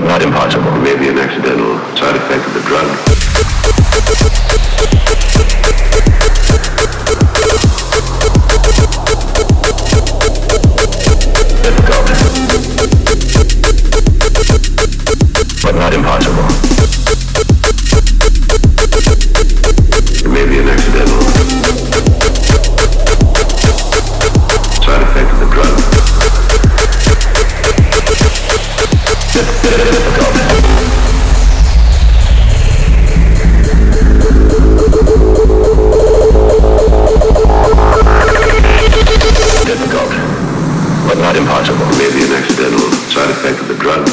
but not impossible. Maybe an accidental side effect of the drug. Difficult, but not impossible. Maybe an accidental side effect of the drug. Difficult. Difficult, but not impossible. Maybe an accidental side effect of the drug.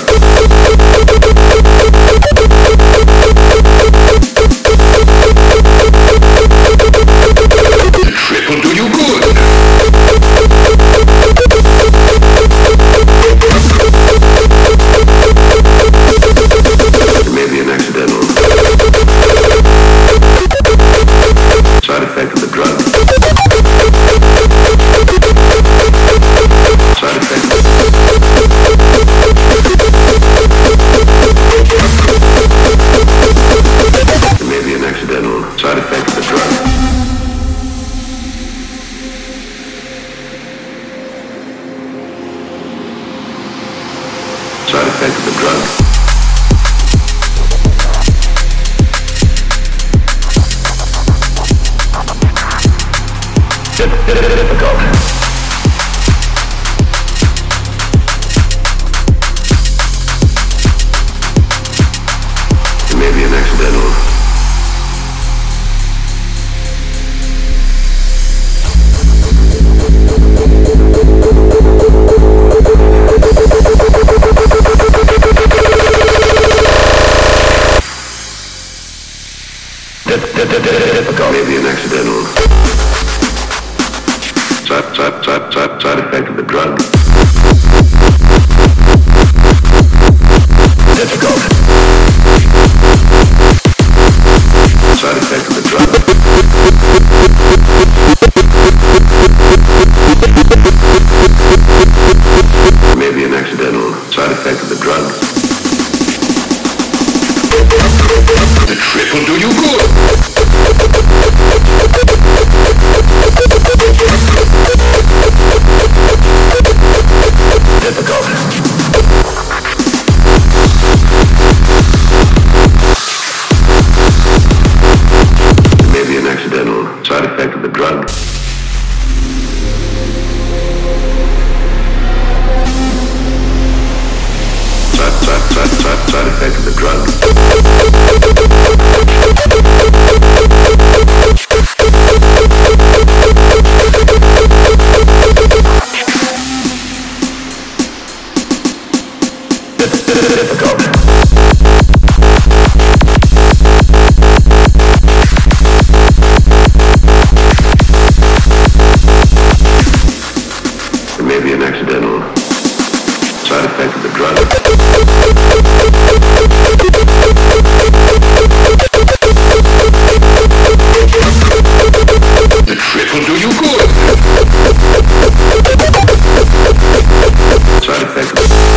The trip will do you good. Maybe an accidental side effect of the drug. Side effect. Maybe an accidental side effect of the drug. Side effect of the drug. Difficult. Maybe an accidental difficult. Maybe an accidental side effect of the drug. Difficult. Side effect of the drug. Maybe an accidental side effect of the drug. The trip will do you good. Difficult. Maybe an accidental side effect of the drug. Side effect of the drug. Difficult. Maybe an accidental side effect of the drug. The trip will do you good. Side effect.